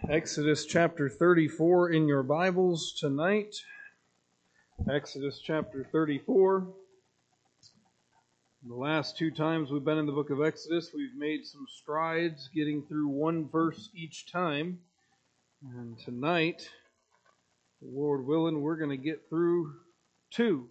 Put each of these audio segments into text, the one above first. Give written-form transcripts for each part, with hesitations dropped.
Exodus chapter 34 in your Bibles tonight. Exodus chapter 34. The last two times we've been in the book of Exodus, we've made some strides getting through one verse each time. And tonight, Lord willing, we're going to get through two.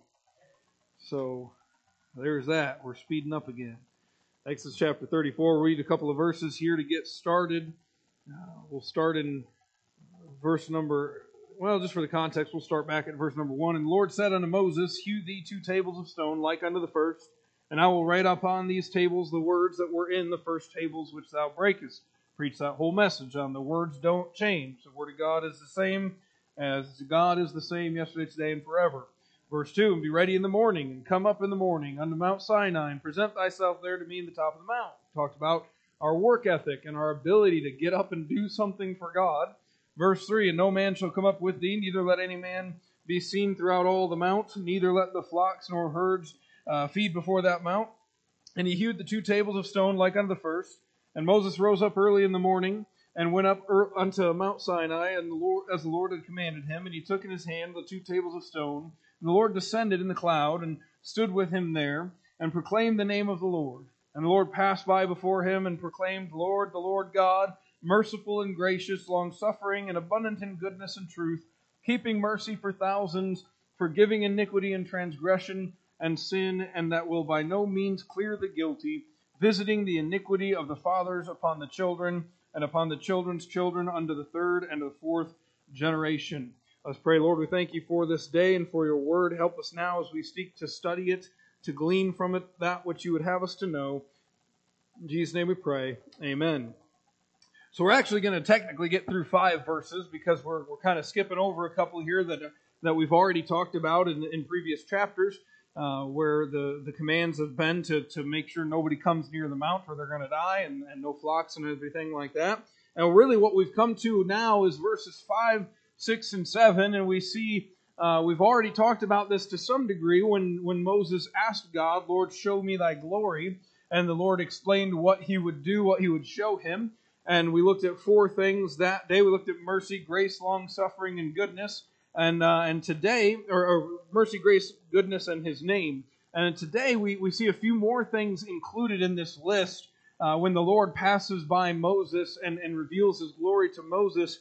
So there's that. We're speeding up again. Exodus chapter 34. We'll read a couple of verses here to get started. We'll start in verse number, just for the context, we'll start back at verse number 1. And the Lord said unto Moses, Hew thee 2 tables of stone, like unto the first, and I will write upon these tables the words that were in the first tables which thou breakest. Preach that whole message on the words don't change. The word of God is the same as God is the same yesterday, today, and forever. Verse 2, and be ready in the morning, and come up in the morning unto Mount Sinai, and present thyself there to me in the top of the mount. Talked about our work ethic and our ability to get up and do something for God. Verse 3, and no man shall come up with thee, neither let any man be seen throughout all the mount, neither let the flocks nor herds feed before that mount. And he hewed the 2 tables of stone like unto the first. And Moses rose up early in the morning, and went up unto Mount Sinai, and as the Lord had commanded him. And he took in his hand the 2 tables of stone. And the Lord descended in the cloud, and stood with him there, and proclaimed the name of the Lord. And the Lord passed by before him, and proclaimed, the Lord God, merciful and gracious, long-suffering, and abundant in goodness and truth, keeping mercy for thousands, forgiving iniquity and transgression and sin, and that will by no means clear the guilty, visiting the iniquity of the fathers upon the children, and upon the children's children unto the 3rd and the 4th generation. Let's pray. Lord, we thank you for this day and for your word. Help us now as we seek to study it, to glean from it that which you would have us to know. In Jesus' name we pray. Amen. So we're actually going to technically get through 5 verses because we're kind of skipping over a couple here that we've already talked about in previous chapters, where the commands have been to make sure nobody comes near the mount or they're going to die, and no flocks and everything like that. And really what we've come to now is verses 5, 6, and 7, and we see we've already talked about this to some degree when Moses asked God, Lord, show me thy glory, and the Lord explained what he would do, what he would show him. And we looked at 4 things that day. We looked at mercy, grace, long-suffering, and goodness. And today, or mercy, grace, goodness, and his name. And today we see a few more things included in this list. When the Lord passes by Moses and reveals his glory to Moses,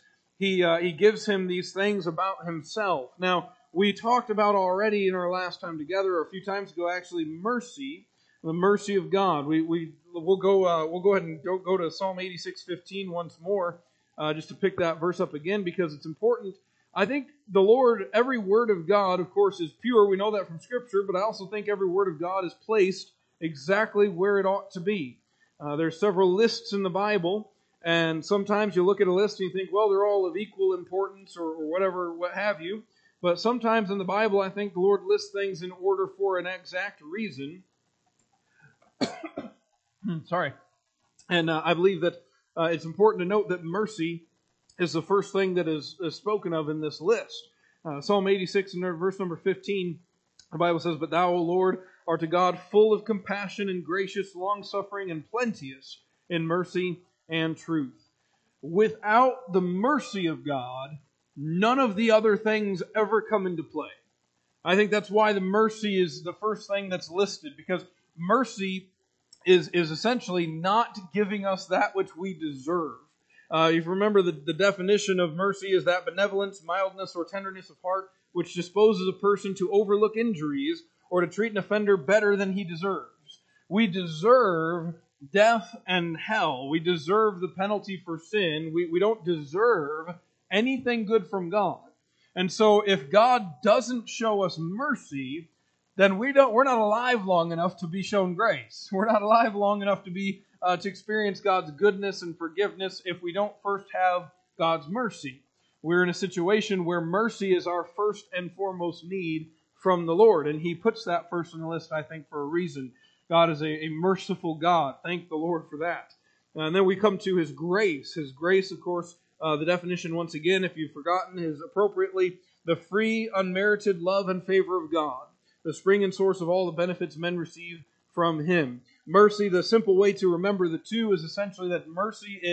he gives him these things about himself. Now, we talked about already in our last time together, or a few times ago, actually, mercy, the mercy of God. We'll go ahead and go to Psalm 86:15 once more, just to pick that verse up again, because it's important. I think the Lord, every word of God, of course, is pure. We know that from Scripture, but I also think every word of God is placed exactly where it ought to be. There's several lists in the Bible, and sometimes you look at a list and you think, well, they're all of equal importance or whatever, what have you. But sometimes in the Bible, I think the Lord lists things in order for an exact reason. Sorry. And I believe that it's important to note that mercy is the first thing that is spoken of in this list. Psalm 86 and verse number 15, the Bible says, But thou, O Lord, art a God full of compassion and gracious, long-suffering, and plenteous in mercy and truth. Without the mercy of God, none of the other things ever come into play. I think that's why the mercy is the first thing that's listed, because mercy is essentially not giving us that which we deserve. If you remember, the definition of mercy is that benevolence, mildness, or tenderness of heart which disposes a person to overlook injuries or to treat an offender better than he deserves. We deserve death and hell. We deserve the penalty for sin. We don't deserve anything good from God. And so if God doesn't show us mercy, then we're not alive long enough to be shown grace. We're not alive long enough to experience God's goodness and forgiveness if we don't first have God's mercy. We're in a situation where mercy is our first and foremost need from the Lord, and He puts that first on the list, I think, for a reason. God is a merciful God. Thank the Lord for that. And then we come to His grace. His grace, of course, the definition, once again, if you've forgotten, is appropriately the free, unmerited love and favor of God, the spring and source of all the benefits men receive from Him. Mercy, the simple way to remember the two is essentially that mercy is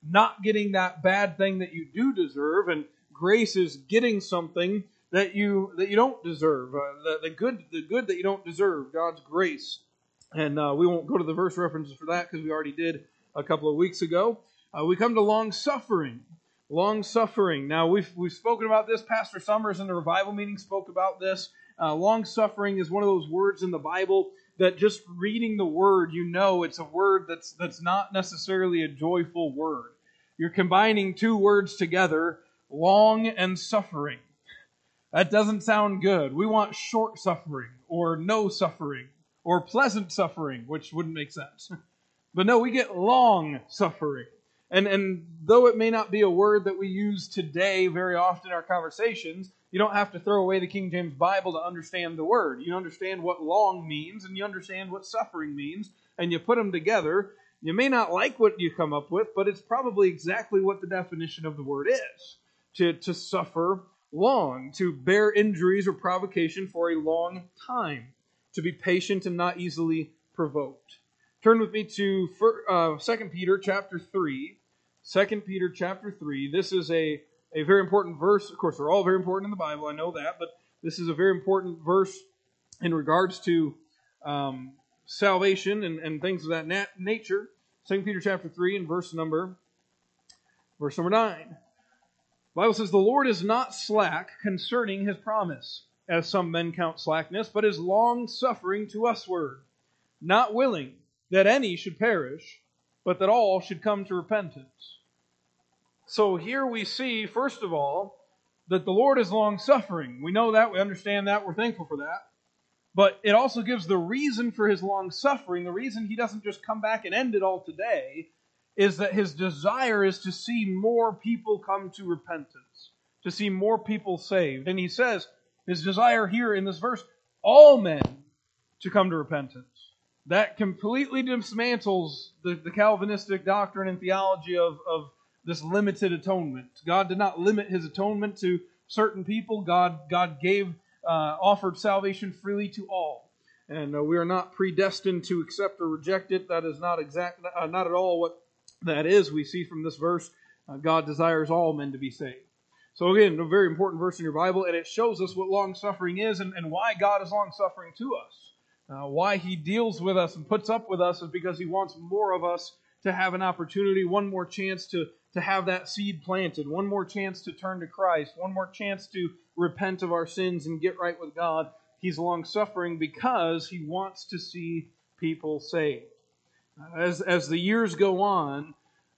not getting that bad thing that you do deserve, and grace is getting something that you don't deserve. The good that you don't deserve, God's grace. And we won't go to the verse references for that because we already did a couple of weeks ago. We come to long suffering. Long suffering. Now we've spoken about this. Pastor Summers in the revival meeting spoke about this. Long suffering is one of those words in the Bible that just reading the word, you know it's a word that's not necessarily a joyful word. You're combining two words together, long and suffering. That doesn't sound good. We want short suffering or no suffering or pleasant suffering, which wouldn't make sense. But no, we get long suffering. And though it may not be a word that we use today very often in our conversations, you don't have to throw away the King James Bible to understand the word. You understand what long means, and you understand what suffering means, and you put them together. You may not like what you come up with, but it's probably exactly what the definition of the word is. To suffer long, to bear injuries or provocation for a long time, to be patient and not easily provoked. Turn with me to 2 Peter chapter 3. 2 Peter chapter 3. This is a very important verse. Of course, they're all very important in the Bible, I know that, but this is a very important verse in regards to salvation and things of that nature. 2 Peter chapter 3 and verse number 9. The Bible says, "The Lord is not slack concerning his promise, as some men count slackness, but is long-suffering to usward, not willing that any should perish, but that all should come to repentance." So here we see, first of all, that the Lord is long-suffering. We know that, we understand that, we're thankful for that. But it also gives the reason for his long-suffering. The reason he doesn't just come back and end it all today is that his desire is to see more people come to repentance, to see more people saved. And he says, his desire here in this verse, all men to come to repentance. That completely dismantles the Calvinistic doctrine and theology of this limited atonement. God did not limit his atonement to certain people. God offered salvation freely to all. And we are not predestined to accept or reject it. That is not at all what that is. We see from this verse, God desires all men to be saved. So again, a very important verse in your Bible, and it shows us what long-suffering is and why God is long-suffering to us. Why he deals with us and puts up with us is because he wants more of us to have an opportunity, one more chance to have that seed planted, one more chance to turn to Christ, one more chance to repent of our sins and get right with God. He's long-suffering because he wants to see people saved. As the years go on,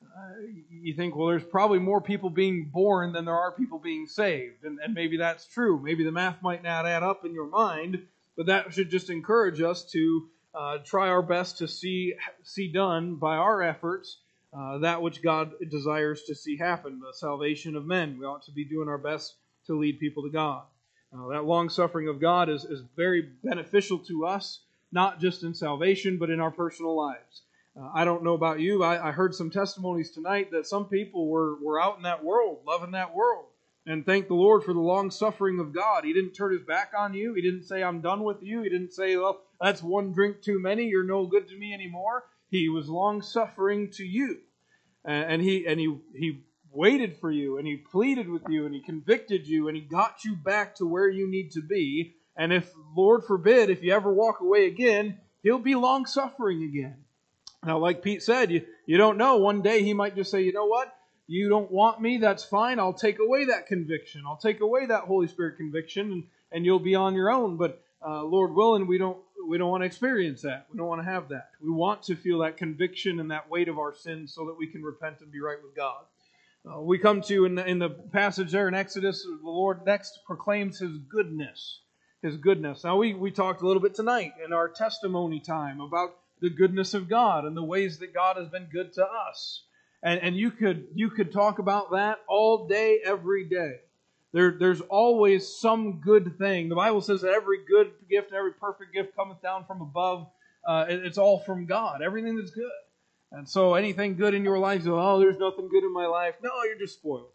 you think, well, there's probably more people being born than there are people being saved. And maybe that's true. Maybe the math might not add up in your mind, but that should just encourage us to try our best to see done by our efforts that which God desires to see happen, the salvation of men. We ought to be doing our best to lead people to God. That long-suffering of God is very beneficial to us, not just in salvation, but in our personal lives. I don't know about you. I heard some testimonies tonight that some people were out in that world, loving that world. And thank the Lord for the long-suffering of God. He didn't turn his back on you. He didn't say, I'm done with you. He didn't say, well, that's one drink too many. You're no good to me anymore. He was long-suffering to you. And he waited for you, and he pleaded with you, and he convicted you, and he got you back to where you need to be. And if, Lord forbid, if you ever walk away again, he'll be long-suffering again. Now, like Pete said, you don't know. One day he might just say, you know what? You don't want me, that's fine. I'll take away that conviction. I'll take away that Holy Spirit conviction, and you'll be on your own. But Lord willing, we don't want to experience that. We don't want to have that. We want to feel that conviction and that weight of our sins so that we can repent and be right with God. We come to, in the passage there in Exodus, the Lord next proclaims His goodness. His goodness. Now, we talked a little bit tonight in our testimony time about the goodness of God and the ways that God has been good to us. And you could talk about that all day, every day. There's always some good thing. The Bible says that every good gift and every perfect gift cometh down from above. It's all from God. Everything that's good. And so anything good in your life, you go, oh, there's nothing good in my life. No, you're just spoiled.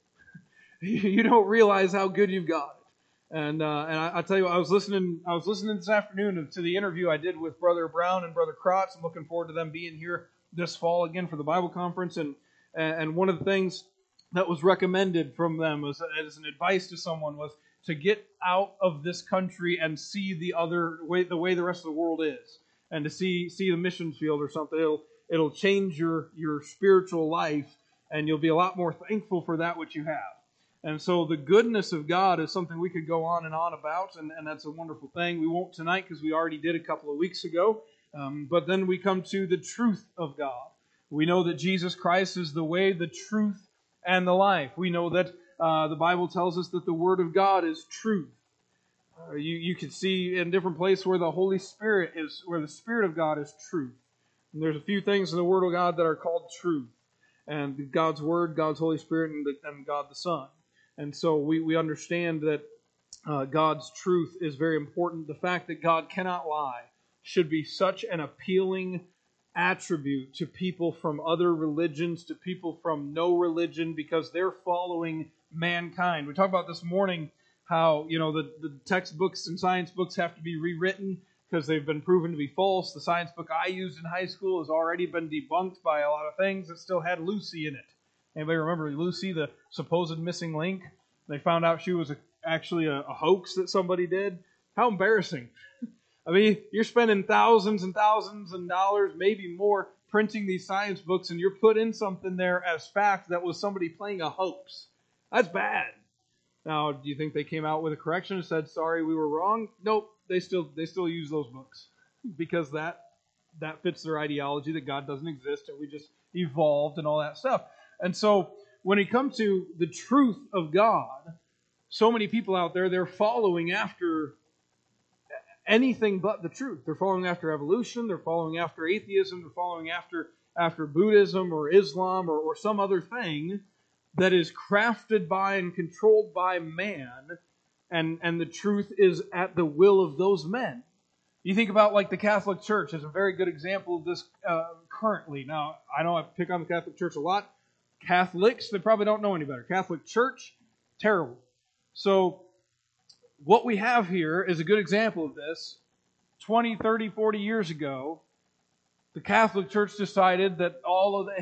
You don't realize how good you've got it. And I tell you what, I was listening this afternoon to the interview I did with Brother Brown and Brother Krotz. I'm looking forward to them being here this fall again for the Bible conference. And And one of the things that was recommended from them as an advice to someone was to get out of this country and see the way the rest of the world is, and to see the missions field or something. It'll change your spiritual life, and you'll be a lot more thankful for that which you have. And so the goodness of God is something we could go on about, and that's a wonderful thing. We won't tonight because we already did a couple of weeks ago. But then we come to the truth of God. We know that Jesus Christ is the way, the truth, and the life. We know that the Bible tells us that the Word of God is truth. You can see in different places where the Holy Spirit is, where the Spirit of God is truth. And there's a few things in the Word of God that are called truth. And God's Word, God's Holy Spirit, and God the Son. And so we understand that God's truth is very important. The fact that God cannot lie should be such an appealing attribute to people from other religions, to people from no religion, because they're following mankind. We talked about this morning how, the textbooks and science books have to be rewritten because they've been proven to be false. The science book I used in high school has already been debunked by a lot of things. It still had Lucy in it. Anybody remember Lucy, the supposed missing link? They found out she was actually a hoax that somebody did. How embarrassing. I mean, you're spending thousands and thousands of dollars, maybe more, printing these science books, and you're put in something there as fact that was somebody playing a hoax. That's bad. Now, do you think they came out with a correction and said, sorry, we were wrong? Nope, they still use those books because that fits their ideology that God doesn't exist and we just evolved and all that stuff. And so when it comes to the truth of God, so many people out there, they're following after anything but the truth. They're following after evolution, they're following after atheism, they're following after Buddhism or Islam or some other thing that is crafted by and controlled by man, and the truth is at the will of those men. You think about like the Catholic Church is a very good example of this currently. Now, I know I pick on the Catholic Church a lot. Catholics, they probably don't know any better. Catholic Church, terrible. So what we have here is a good example of this. 20, 30, 40 years ago, the Catholic Church decided that all of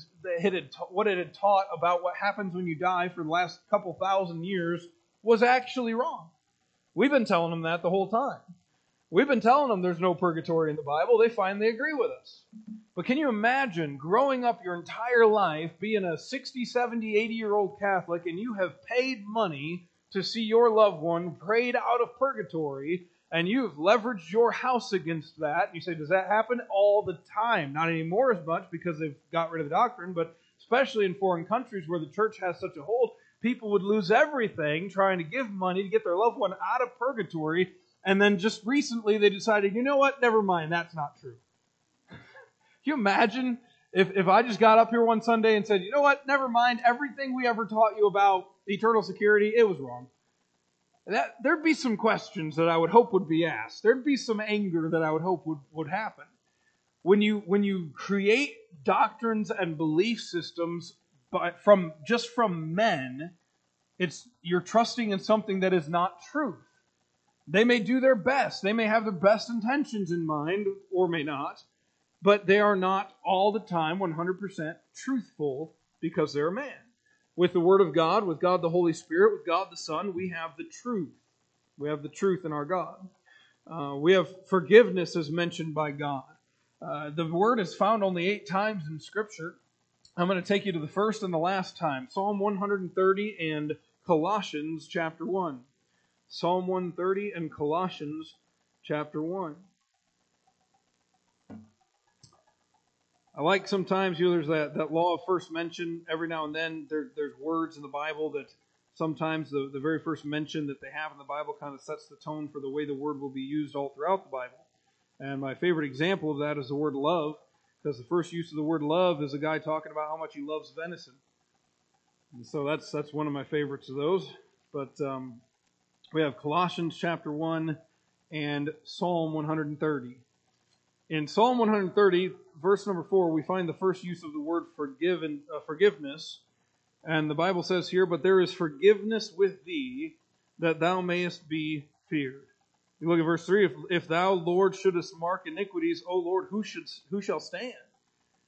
what it had taught about what happens when you die for the last couple thousand years was actually wrong. We've been telling them that the whole time. We've been telling them there's no purgatory in the Bible. They finally agree with us. But can you imagine growing up your entire life, being a 60, 70, 80-year-old Catholic, and you have paid money to see your loved one prayed out of purgatory, and you've leveraged your house against that? You say, does that happen? All the time. Not anymore as much because they've got rid of the doctrine, but especially in foreign countries where the church has such a hold, people would lose everything trying to give money to get their loved one out of purgatory, and then just recently they decided, you know what, never mind, that's not true. Can you imagine if I just got up here one Sunday and said, you know what, never mind, everything we ever taught you about eternal security, it was wrong. There'd be some questions that I would hope would be asked. There'd be some anger that I would hope would happen. When you create doctrines and belief systems from men, you're trusting in something that is not truth. They may do their best. They may have their best intentions in mind, or may not, but they are not all the time 100% truthful because they're a man. With the Word of God, with God the Holy Spirit, with God the Son, we have the truth. We have the truth in our God. We have forgiveness as mentioned by God. The word is found only 8 times in Scripture. I'm going to take you to the first and the last time. Psalm 130 and Colossians chapter 1. Psalm 130 and Colossians chapter 1. I like sometimes, there's that law of first mention. Every now and then there's words in the Bible that sometimes the very first mention that they have in the Bible kind of sets the tone for the way the word will be used all throughout the Bible. And my favorite example of that is the word love, because the first use of the word love is a guy talking about how much he loves venison. And so that's one of my favorites of those. But we have Colossians chapter 1 and Psalm 130. In Psalm 130, verse number 4, we find the first use of the word forgiveness. And the Bible says here, but there is forgiveness with thee, that thou mayest be feared. You look at verse 3, if thou, Lord, shouldest mark iniquities, O Lord, who shall stand?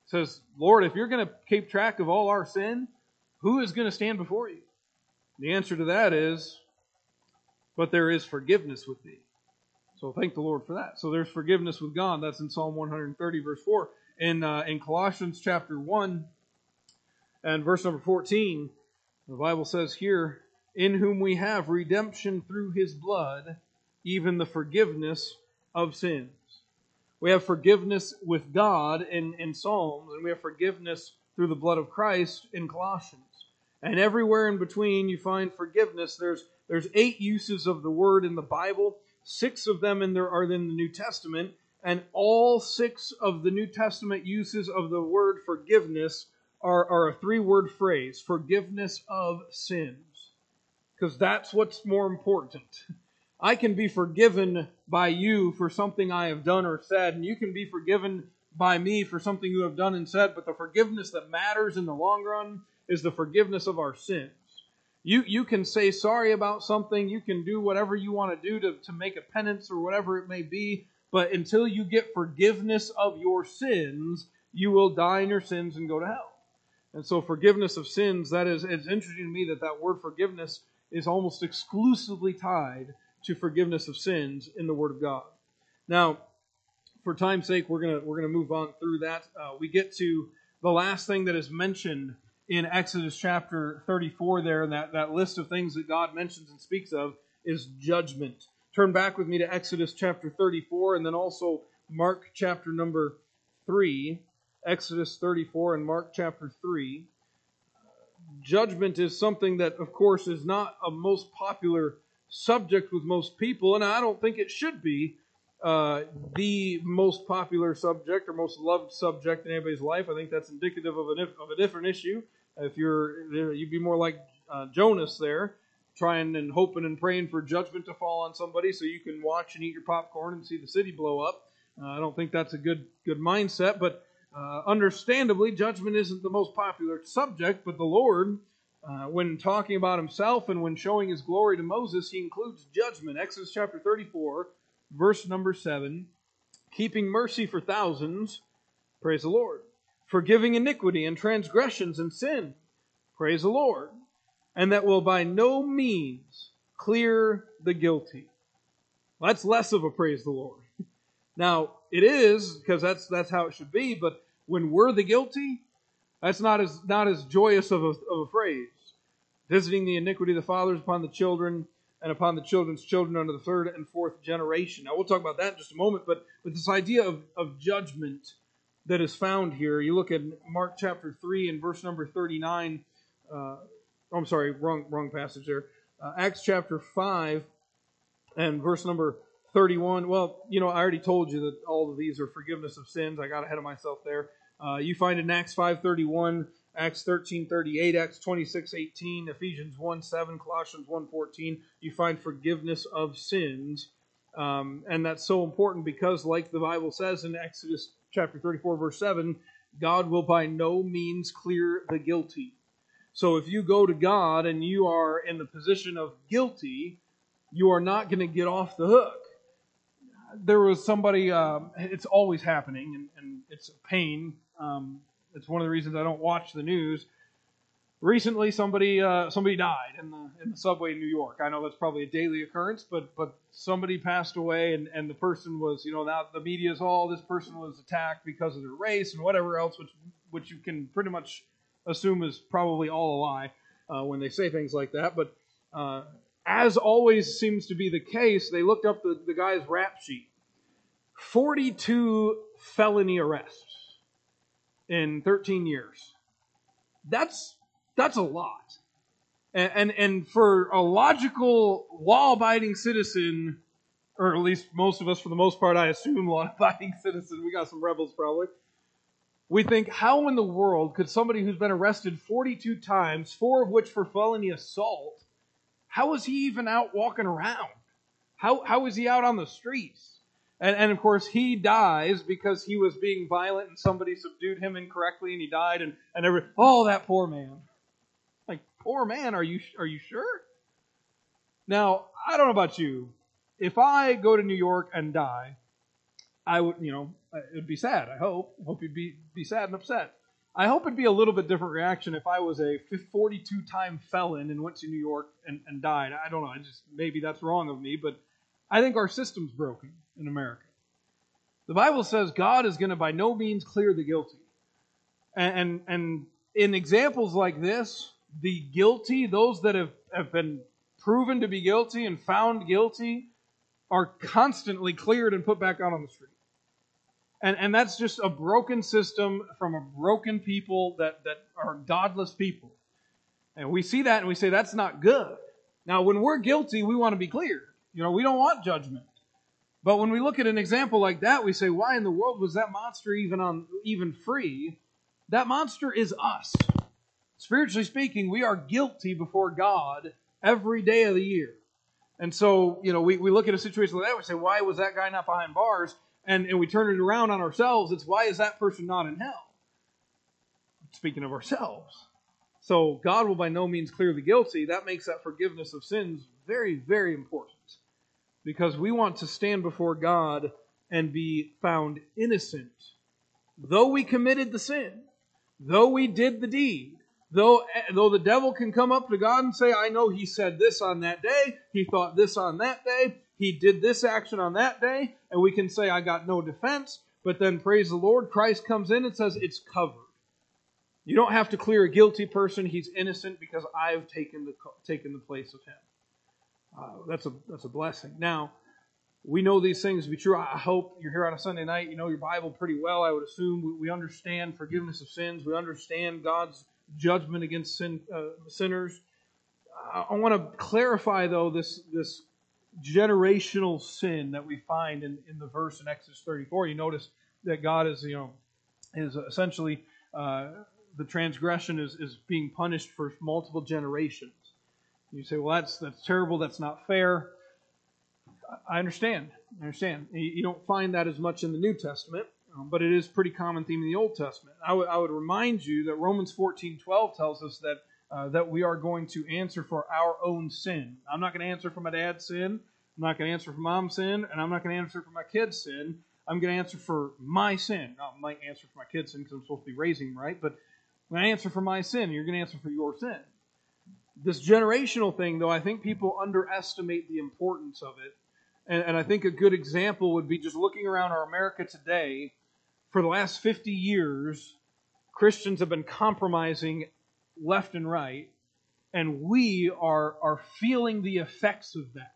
says, Lord, if you're going to keep track of all our sin, who is going to stand before you? The answer to that is, but there is forgiveness with thee. So thank the Lord for that. So there's forgiveness with God. That's in Psalm 130, verse 4. In Colossians chapter 1 and verse number 14, the Bible says here, in whom we have redemption through his blood, even the forgiveness of sins. We have forgiveness with God in Psalms, and we have forgiveness through the blood of Christ in Colossians. And everywhere in between you find forgiveness. There's 8 uses of the word in the Bible. 6 of them are in the New Testament. And all 6 of the New Testament uses of the word forgiveness are a 3-word phrase. Forgiveness of sins. Because that's what's more important. I can be forgiven by you for something I have done or said, and you can be forgiven by me for something you have done and said, but the forgiveness that matters in the long run is the forgiveness of our sins. You can say sorry about something, you can do whatever you want to do to make a penance or whatever it may be, but until you get forgiveness of your sins, you will die in your sins and go to hell. And so forgiveness of sins, it's interesting to me that word forgiveness is almost exclusively tied to forgiveness of sins in the Word of God. Now, for time's sake, we're gonna move on through that. We get to the last thing that is mentioned in Exodus chapter 34 there, and that list of things that God mentions and speaks of is judgment. Turn back with me to Exodus chapter 34 and then also Mark chapter number 3. Exodus 34 and Mark chapter 3. Judgment is something that, of course, is not a most popular subject with most people, and I don't think it should be the most popular subject or most loved subject in anybody's life. I think that's indicative of a different issue. If you'd be more like Jonas there, trying and hoping and praying for judgment to fall on somebody so you can watch and eat your popcorn and see the city blow up. I don't think that's a good mindset, but understandably, judgment isn't the most popular subject, but the Lord, when talking about himself and when showing his glory to Moses, he includes judgment. Exodus chapter 34, verse number 7, keeping mercy for thousands, praise the Lord. Forgiving iniquity and transgressions and sin, praise the Lord. And that will by no means clear the guilty. Well, that's less of a praise the Lord. Now, it is, because that's how it should be, but when we're the guilty, that's not as joyous of a phrase. Visiting the iniquity of the fathers upon the children, and upon the children's children unto the 3rd and 4th generation. Now, we'll talk about that in just a moment, but this idea of judgment that is found here, you look at Mark chapter 3 and verse number 39, I'm sorry, wrong passage there. Acts chapter 5 and verse number 31. Well, I already told you that all of these are forgiveness of sins. I got ahead of myself there. You find in Acts 5:31, Acts 13:38, Acts 26:18, Ephesians 1:7, Colossians 1:14. You find forgiveness of sins. And that's so important because, like the Bible says in Exodus chapter 34, verse 7, God will by no means clear the guilty. So if you go to God and you are in the position of guilty, you are not going to get off the hook. There was somebody, it's always happening, and it's a pain. It's one of the reasons I don't watch the news. Recently, somebody died in the subway in New York. I know that's probably a daily occurrence, but somebody passed away, and the person was, now the media is all, this person was attacked because of their race and whatever else, which you can pretty much assume is probably all a lie when they say things like that. But as always seems to be the case, they looked up the guy's rap sheet. 42 felony arrests in 13 years. That's a lot. And for a logical, law-abiding citizen, or at least most of us, for the most part, I assume law-abiding citizen, we got some rebels probably, we think, how in the world could somebody who's been arrested 42 times, 4 of which for felony assault, how is he even out walking around? How is he out on the streets? And of course, he dies because he was being violent and somebody subdued him incorrectly and he died. And that poor man. Like, poor man, are you sure? Now, I don't know about you. If I go to New York and die, I would, It would be sad, I hope. I hope you'd be sad and upset. I hope it'd be a little bit different reaction if I was a 42-time felon and went to New York and died. I don't know. Maybe that's wrong of me, but I think our system's broken in America. The Bible says God is going to by no means clear the guilty. And in examples like this, the guilty, those that have been proven to be guilty and found guilty, are constantly cleared and put back out on the street. And that's just a broken system from a broken people that are godless people. And we see that and we say, that's not good. Now, when we're guilty, we want to be cleared. We don't want judgment. But when we look at an example like that, we say, why in the world was that monster even free? That monster is us. Spiritually speaking, we are guilty before God every day of the year. And so, we look at a situation like that, we say, why was that guy not behind bars? And we turn it around on ourselves. It's why is that person not in hell? Speaking of ourselves. So God will by no means clear the guilty. That makes that forgiveness of sins very, very important. Because we want to stand before God and be found innocent. Though we committed the sin, though we did the deed, though the devil can come up to God and say, I know he said this on that day, he thought this on that day, he did this action on that day, and we can say, I got no defense, but then praise the Lord, Christ comes in and says, it's covered. You don't have to clear a guilty person, he's innocent because I've taken the place of him. That's a blessing. Now, we know these things to be true. I hope you're here on a Sunday night, you know your Bible pretty well, I would assume. We understand forgiveness of sins, we understand God's judgment against sinners. I want to clarify, though, this generational sin that we find in the verse in Exodus 34. You notice that God is essentially the transgression is being punished for multiple generations. You say, well, that's terrible. That's not fair. I understand. You don't find that as much in the New Testament, but it is a pretty common theme in the Old Testament. I would remind you that Romans 14:12 tells us that we are going to answer for our own sin. I'm not going to answer for my dad's sin. I'm not going to answer for mom's sin, and I'm not going to answer for my kid's sin. I'm going to answer for my sin. Now, I might answer for my kid's sin because I'm supposed to be raising him right, but when I answer for my sin, you're going to answer for your sin. This generational thing, though, I think people underestimate the importance of it. And I think a good example would be just looking around our America today. For the last 50 years, Christians have been compromising left and right, and we are feeling the effects of that.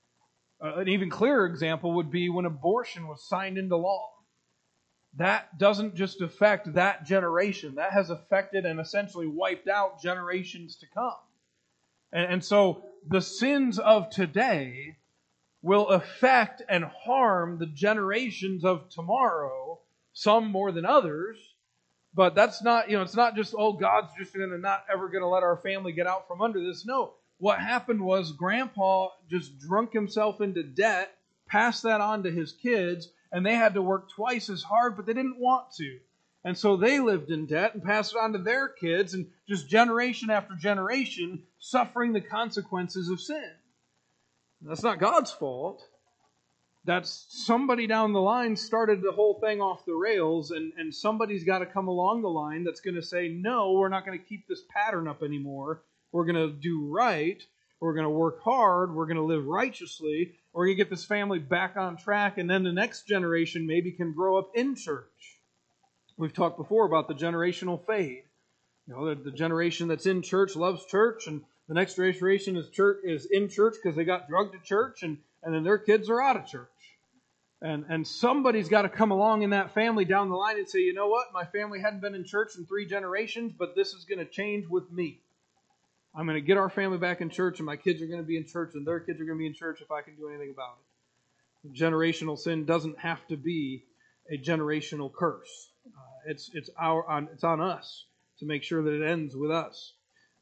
An even clearer example would be when abortion was signed into law. That doesn't just affect that generation. That has affected and essentially wiped out generations to come. And so the sins of today will affect and harm the generations of tomorrow, some more than others. But that's not, it's not just, God's just not ever going to let our family get out from under this. No, what happened was Grandpa just drunk himself into debt, passed that on to his kids, and they had to work twice as hard, but they didn't want to. And so they lived in debt and passed it on to their kids, and just generation after generation suffering the consequences of sin. That's not God's fault. That's somebody down the line started the whole thing off the rails, and somebody's got to come along the line that's going to say, no, we're not going to keep this pattern up anymore. We're going to do right. We're going to work hard. We're going to live righteously. We're going to get this family back on track, and then the next generation maybe can grow up in church. We've talked before about the generational fade. The generation that's in church loves church, and the next generation is in church because they got drugged to church, and then their kids are out of church. And somebody's got to come along in that family down the line and say, you know what? My family hadn't been in church in 3 generations, but this is going to change with me. I'm going to get our family back in church, and my kids are going to be in church, and their kids are going to be in church if I can do anything about it. Generational sin doesn't have to be a generational curse. It's on us to make sure that it ends with us.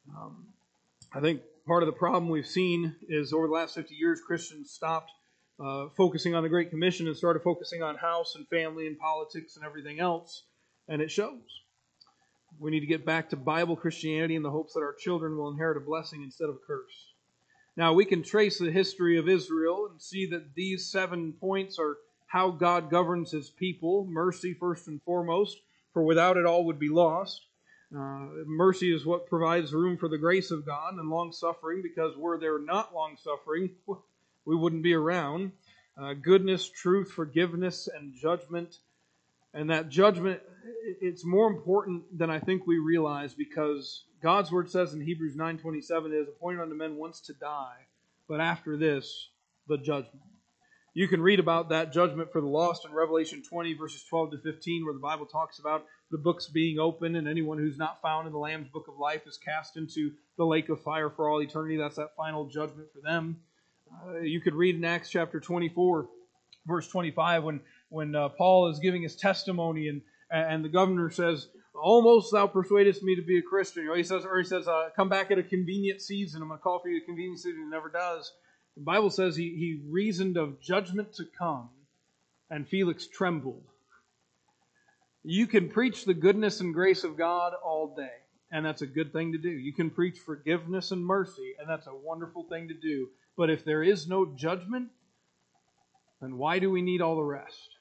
I think part of the problem we've seen is over the last 50 years, Christians stopped focusing on the Great Commission and started focusing on house and family and politics and everything else, and it shows. We need to get back to Bible Christianity in the hopes that our children will inherit a blessing instead of a curse. Now, we can trace the history of Israel and see that these 7 points are how God governs His people. Mercy first and foremost, for without it all would be lost. Mercy is what provides room for the grace of God, and long-suffering, because were there not long-suffering, we wouldn't be around. Goodness, truth, forgiveness, and judgment. And that judgment, it's more important than I think we realize, because God's Word says in Hebrews 9:27, it is appointed unto men once to die, but after this, the judgment. You can read about that judgment for the lost in Revelation 20, verses 12 to 15, where the Bible talks about the books being open, and anyone who's not found in the Lamb's Book of Life is cast into the lake of fire for all eternity. That's that final judgment for them. You could read in Acts chapter 24, verse 25, when Paul is giving his testimony, and the governor says, "Almost thou persuadest me to be a Christian." He says, "Come back at a convenient season. I'm going to call for you a convenient season." He never does. The Bible says he reasoned of judgment to come, and Felix trembled. You can preach the goodness and grace of God all day, and that's a good thing to do. You can preach forgiveness and mercy, and that's a wonderful thing to do. But if there is no judgment, then why do we need all the rest?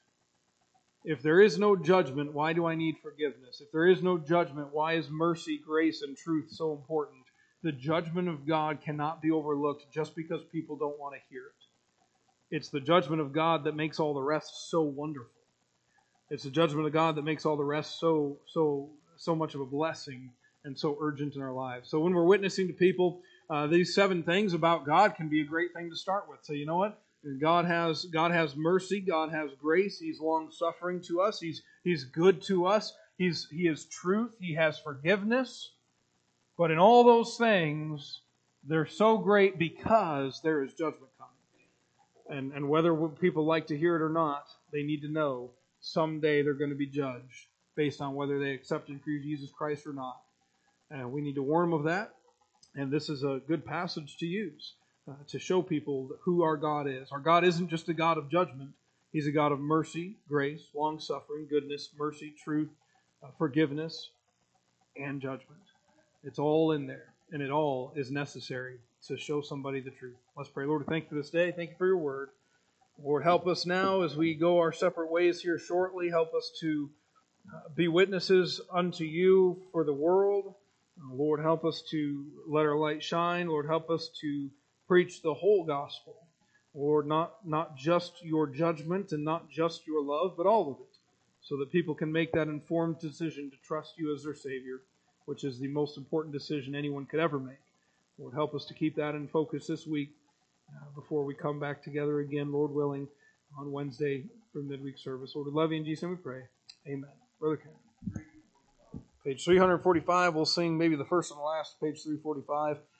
If there is no judgment, why do I need forgiveness? If there is no judgment, why is mercy, grace, and truth so important? The judgment of God cannot be overlooked just because people don't want to hear it. It's the judgment of God that makes all the rest so wonderful. It's the judgment of God that makes all the rest so much of a blessing and so urgent in our lives. So when we're witnessing to people, these 7 things about God can be a great thing to start with. So you know what? God has mercy. God has grace. He's long-suffering to us. He's good to us. He is truth. He has forgiveness. But in all those things, they're so great because there is judgment coming. And whether people like to hear it or not, they need to know someday they're going to be judged based on whether they accepted Jesus Christ or not. And we need to warn them of that. And this is a good passage to use to show people who our God is. Our God isn't just a God of judgment. He's a God of mercy, grace, long-suffering, goodness, mercy, truth, forgiveness, and judgment. It's all in there, and it all is necessary to show somebody the truth. Let's pray. Lord, thank you for this day. Thank you for your word. Lord, help us now as we go our separate ways here shortly. Help us to be witnesses unto you for the world. Lord, help us to let our light shine. Lord, help us to preach the whole gospel. Lord, not just your judgment and not just your love, but all of it, so that people can make that informed decision to trust you as their Savior, which is the most important decision anyone could ever make. Lord, help us to keep that in focus this week before we come back together again, Lord willing, on Wednesday for midweek service. Lord, we love you in Jesus' name we pray. Amen. Brother Ken. Page 345, we'll sing maybe the first and the last, page 345.